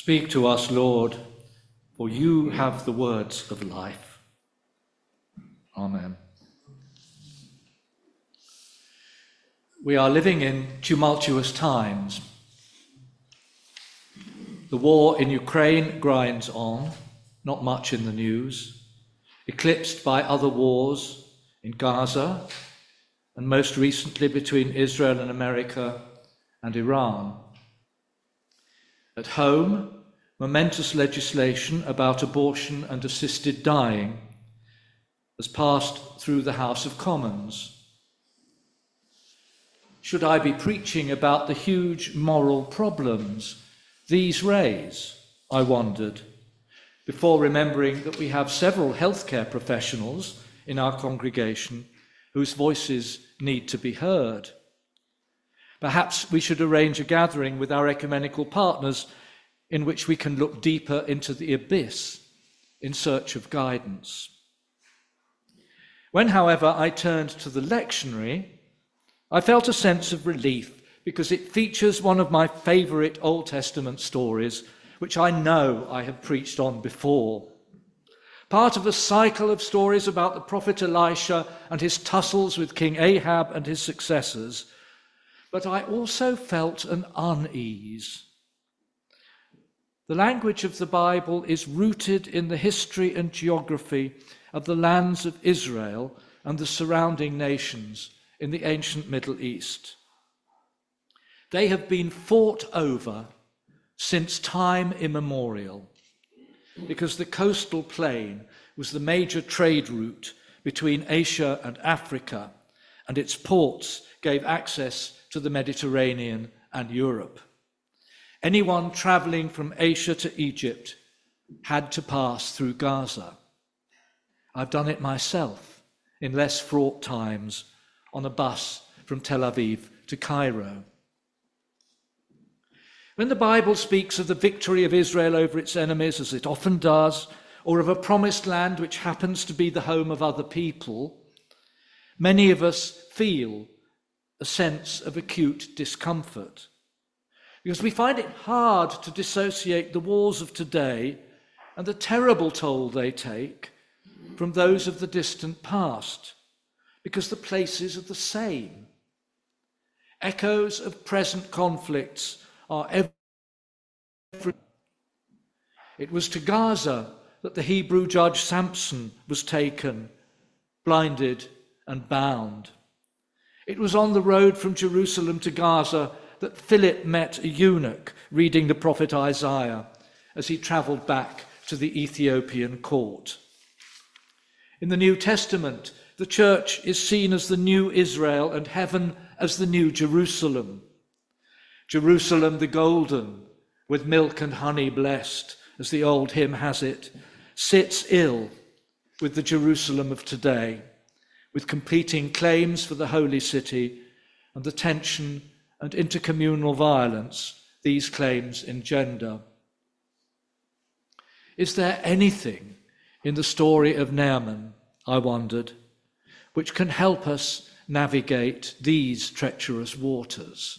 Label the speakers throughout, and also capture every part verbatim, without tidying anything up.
Speaker 1: Speak to us, Lord, for you have the words of life. Amen. We are living in tumultuous times. The war in Ukraine grinds on, not much in the news, eclipsed by other wars in Gaza, and most recently between Israel and America and Iran. At home, momentous legislation about abortion and assisted dying has passed through the House of Commons. Should I be preaching about the huge moral problems these raise, I wondered, before remembering that we have several healthcare professionals in our congregation whose voices need to be heard. Perhaps we should arrange a gathering with our ecumenical partners in which we can look deeper into the abyss in search of guidance. When, however, I turned to the lectionary, I felt a sense of relief because it features one of my favourite Old Testament stories, which I know I have preached on before. Part of a cycle of stories about the prophet Elisha and his tussles with King Ahab and his successors, but I also felt an unease. The language of the Bible is rooted in the history and geography of the lands of Israel and the surrounding nations in the ancient Middle East. They have been fought over since time immemorial, because the coastal plain was the major trade route between Asia and Africa, and its ports gave access to the Mediterranean and Europe. Anyone traveling from Asia to Egypt had to pass through Gaza. I've done it myself in less fraught times on a bus from Tel Aviv to Cairo. When the Bible speaks of the victory of Israel over its enemies, as it often does, or of a promised land which happens to be the home of other people, many of us feel a sense of acute discomfort, because we find it hard to dissociate the wars of today and the terrible toll they take from those of the distant past, because the places are the same. Echoes of present conflicts are every. It was to Gaza that the Hebrew judge Samson was taken, blinded and bound. It was on the road from Jerusalem to Gaza that Philip met a eunuch reading the prophet Isaiah as he travelled back to the Ethiopian court. In the New Testament, the church is seen as the new Israel and heaven as the new Jerusalem. Jerusalem the golden, with milk and honey blessed, as the old hymn has it, sits ill with the Jerusalem of today, with competing claims for the holy city and the tension and intercommunal violence these claims engender. Is there anything in the story of Naaman, I wondered, which can help us navigate these treacherous waters?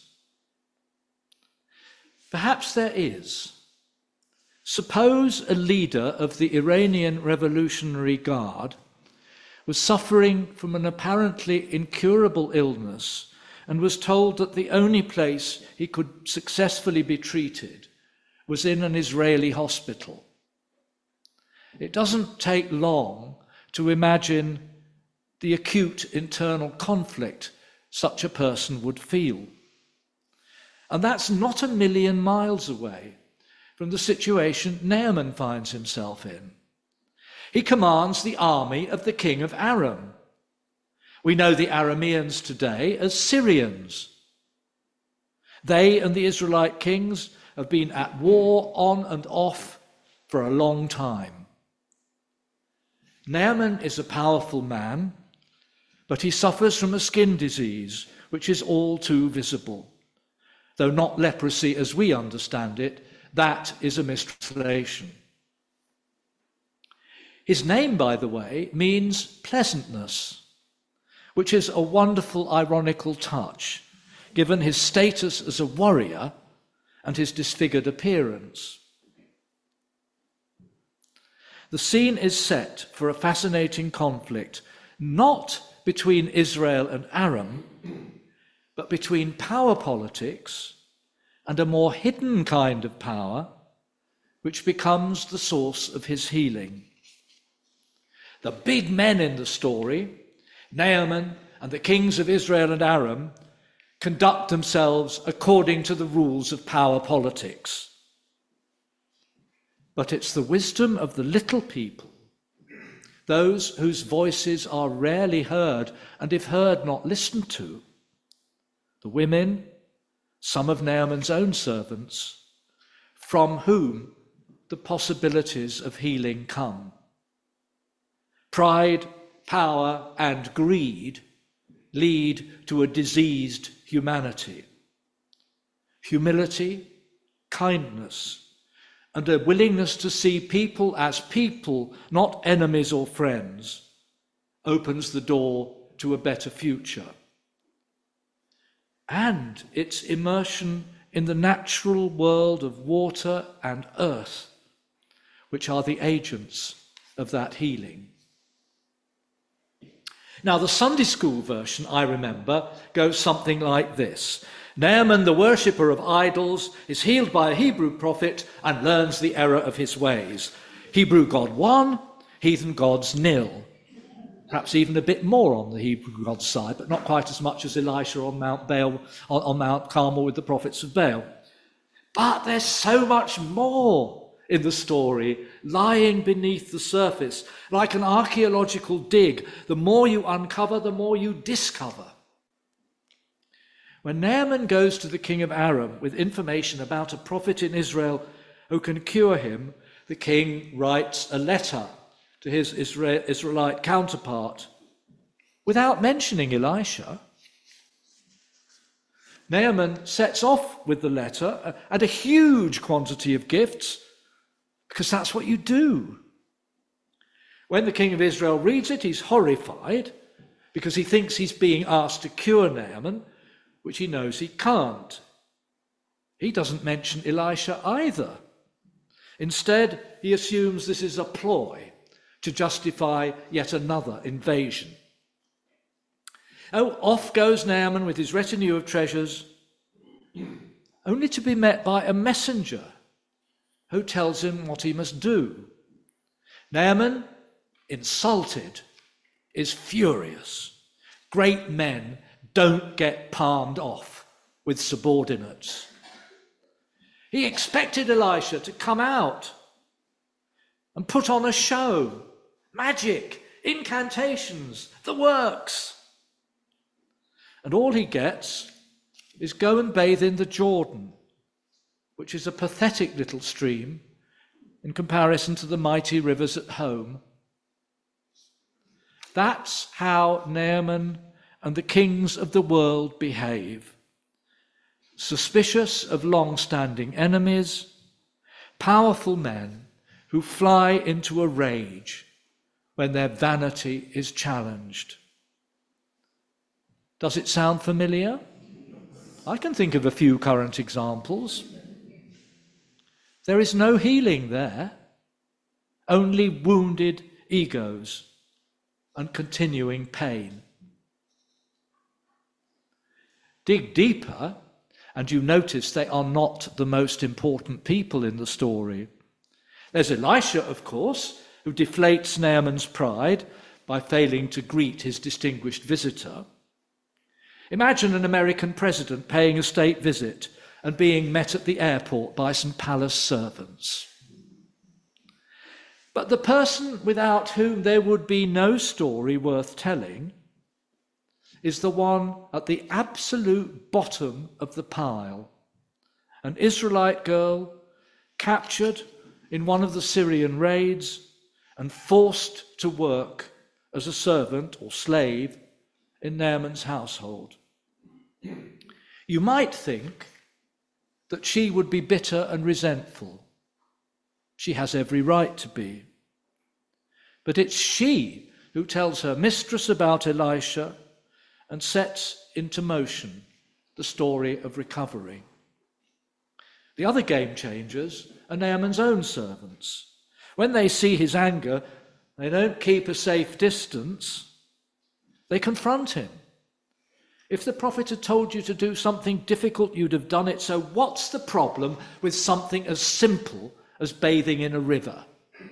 Speaker 1: Perhaps there is. Suppose a leader of the Iranian Revolutionary Guard was suffering from an apparently incurable illness and was told that the only place he could successfully be treated was in an Israeli hospital. It doesn't take long to imagine the acute internal conflict such a person would feel. And that's not a million miles away from the situation Naaman finds himself in. He commands the army of the king of Aram. We know the Arameans today as Syrians. They and the Israelite kings have been at war on and off for a long time. Naaman is a powerful man, but he suffers from a skin disease which is all too visible. Though not leprosy as we understand it, that is a mistranslation. His name, by the way, means pleasantness, which is a wonderful ironical touch, given his status as a warrior and his disfigured appearance. the scene is set for a fascinating conflict, not between Israel and Aram, but between power politics and a more hidden kind of power, which becomes the source of his healing. The big men in the story, Naaman and the kings of Israel and Aram, conduct themselves according to the rules of power politics. But it's the wisdom of the little people, those whose voices are rarely heard, and if heard, not listened to, the women, some of Naaman's own servants, from whom the possibilities of healing come. Pride, power, and greed lead to a diseased humanity. Humility, kindness, and a willingness to see people as people, not enemies or friends, opens the door to a better future. And its immersion in the natural world of water and earth, which are the agents of that healing. Now, the Sunday school version, I remember, goes something like this. Naaman, the worshipper of idols, is healed by a Hebrew prophet and learns the error of his ways. Hebrew God one, heathen gods nil. Perhaps even a bit more on the Hebrew God's side, but not quite as much as Elisha on Mount Baal, on, on Mount Carmel with the prophets of Baal. But there's so much more in the story lying beneath the surface. Like an archaeological dig, the more you uncover, the more you discover. When Naaman goes to the king of Aram with information about a prophet in Israel who can cure him, the king writes a letter to his Israel, Israelite counterpart without mentioning Elisha. Naaman sets off with the letter and a huge quantity of gifts, because that's what you do. When the king of Israel reads it, he's horrified because he thinks he's being asked to cure Naaman, which he knows he can't. He doesn't mention Elisha either. Instead, he assumes this is a ploy to justify yet another invasion. Oh, off goes Naaman with his retinue of treasures, only to be met by a messenger who tells him what he must do. Naaman, insulted, is furious. Great men don't get palmed off with subordinates. He expected Elisha to come out and put on a show, magic, incantations, the works. And all he gets is go and bathe in the Jordan, which is a pathetic little stream in comparison to the mighty rivers at home. That's how Naaman and the kings of the world behave. Suspicious of long-standing enemies, powerful men who fly into a rage when their vanity is challenged. Does it sound familiar? I can think of a few current examples. There is no healing there, only wounded egos and continuing pain. Dig deeper, and you notice they are not the most important people in the story. There's Elisha, of course, who deflates Naaman's pride by failing to greet his distinguished visitor. Imagine an American president paying a state visit and being met at the airport by some palace servants. But the person without whom there would be no story worth telling is the one at the absolute bottom of the pile, an Israelite girl captured in one of the Syrian raids and forced to work as a servant or slave in Naaman's household. You might think that she would be bitter and resentful. She has every right to be. But it's she who tells her mistress about Elisha and sets into motion the story of recovery. The other game changers are Naaman's own servants. When they see his anger, they don't keep a safe distance. They confront him. If the prophet had told you to do something difficult, you'd have done it. So what's the problem with something as simple as bathing in a river?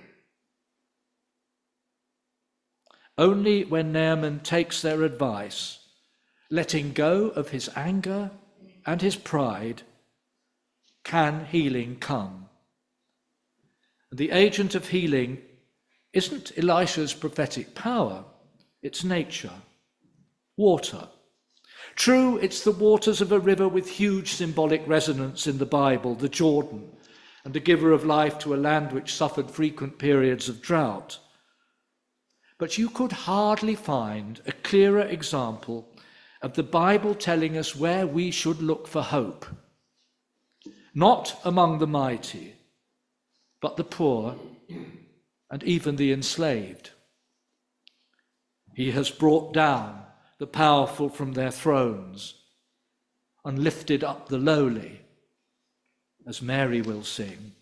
Speaker 1: Only when Naaman takes their advice, letting go of his anger and his pride, can healing come. The agent of healing isn't Elisha's prophetic power, it's nature, water. True, it's the waters of a river with huge symbolic resonance in the Bible, the Jordan, and the giver of life to a land which suffered frequent periods of drought. But you could hardly find a clearer example of the Bible telling us where we should look for hope. Not among the mighty, but the poor and even the enslaved. He has brought down the powerful from their thrones and lifted up the lowly, as Mary will sing.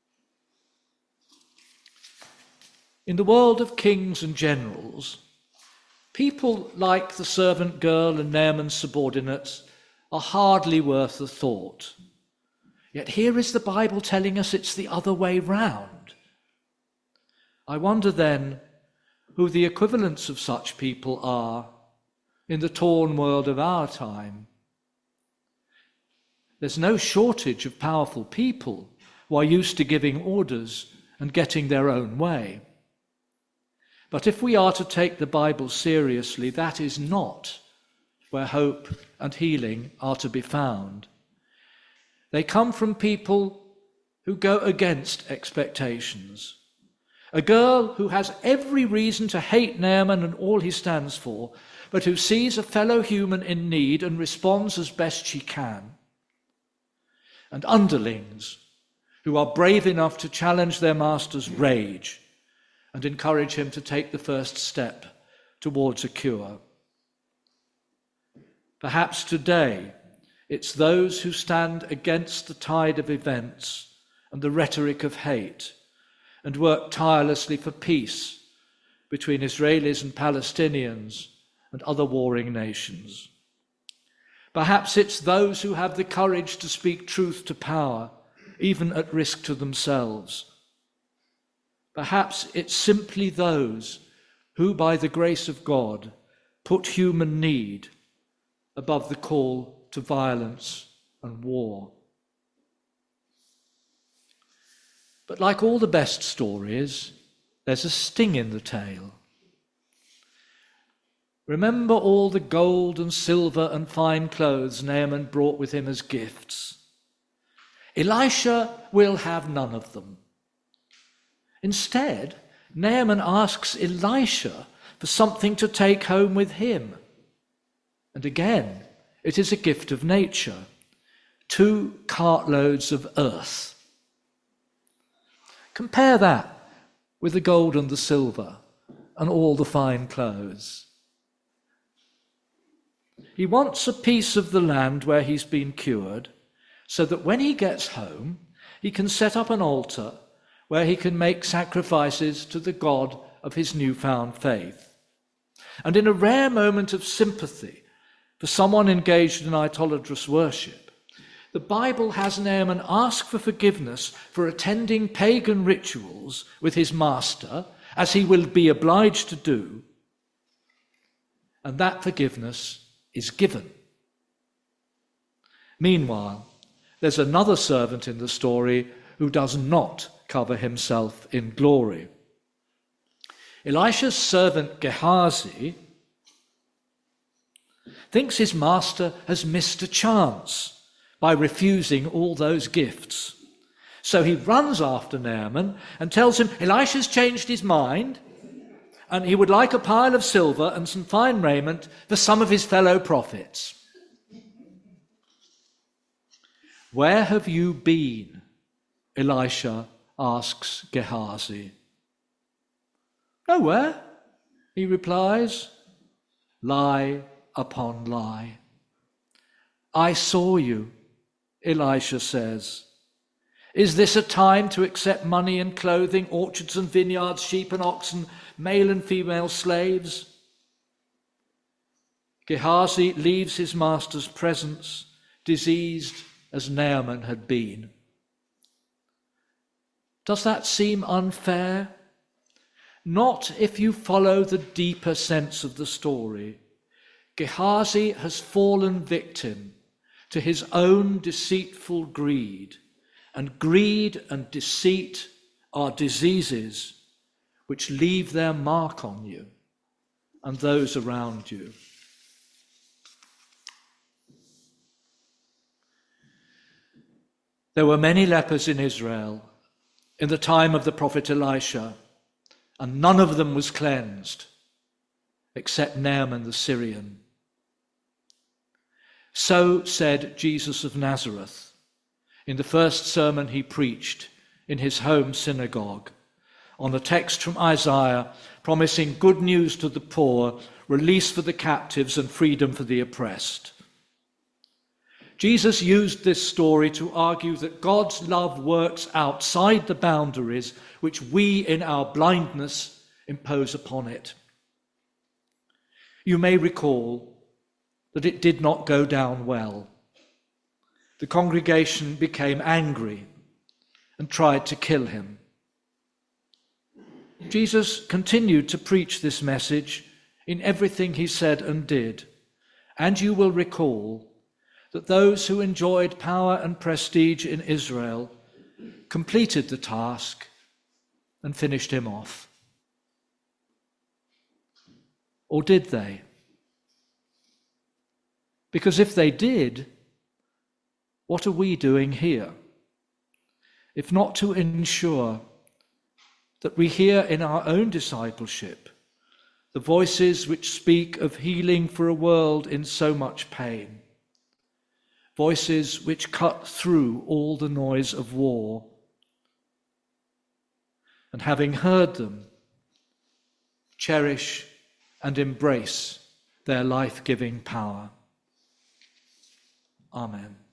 Speaker 1: In the world of kings and generals, people like the servant girl and Naaman's subordinates are hardly worth a thought. Yet here is the Bible telling us it's the other way round. I wonder then who the equivalents of such people are in the torn world of our time. There's no shortage of powerful people who are used to giving orders and getting their own way. But if we are to take the Bible seriously, that is not where hope and healing are to be found. They come from people who go against expectations. A girl who has every reason to hate Naaman and all he stands for, but who sees a fellow human in need and responds as best she can. And underlings who are brave enough to challenge their master's rage and encourage him to take the first step towards a cure. Perhaps today it's those who stand against the tide of events and the rhetoric of hate and work tirelessly for peace between Israelis and Palestinians and other warring nations. Perhaps it's those who have the courage to speak truth to power, even at risk to themselves. Perhaps it's simply those who, by the grace of God, put human need above the call to violence and war. But like all the best stories, there's a sting in the tale. Remember all the gold and silver and fine clothes Naaman brought with him as gifts. Elisha will have none of them. Instead, Naaman asks Elisha for something to take home with him. And again, it is a gift of nature, two cartloads of earth. Compare that with the gold and the silver and all the fine clothes. He wants a piece of the land where he's been cured, so that when he gets home, he can set up an altar where he can make sacrifices to the God of his newfound faith. And in a rare moment of sympathy for someone engaged in idolatrous worship, the Bible has Naaman ask for forgiveness for attending pagan rituals with his master, as he will be obliged to do, and that forgiveness is given. Meanwhile, there's another servant in the story who does not cover himself in glory. Elisha's servant Gehazi thinks his master has missed a chance by refusing all those gifts. So he runs after Naaman and tells him Elisha's changed his mind and he would like a pile of silver and some fine raiment for some of his fellow prophets. Where have you been? Elisha asks Gehazi. Nowhere, he replies. Lie upon lie. I saw you, Elisha says. Is this a time to accept money and clothing, orchards and vineyards, sheep and oxen, male and female slaves? Gehazi leaves his master's presence, diseased as Naaman had been. Does that seem unfair? Not if you follow the deeper sense of the story. Gehazi has fallen victim to his own deceitful greed, and greed and deceit are diseases which leave their mark on you and those around you. There were many lepers in Israel in the time of the prophet Elisha, and none of them was cleansed except Naaman the Syrian. So said Jesus of Nazareth in the first sermon he preached in his home synagogue, on the text from Isaiah promising good news to the poor, release for the captives and freedom for the oppressed. Jesus used this story to argue that God's love works outside the boundaries which we in our blindness impose upon it. You may recall that it did not go down well. The congregation became angry and tried to kill him. Jesus continued to preach this message in everything he said and did, and you will recall that those who enjoyed power and prestige in Israel completed the task and finished him off. Or did they? Because if they did, what are we doing here? If not to ensure that we hear in our own discipleship the voices which speak of healing for a world in so much pain, voices which cut through all the noise of war, and having heard them, cherish and embrace their life-giving power. Amen.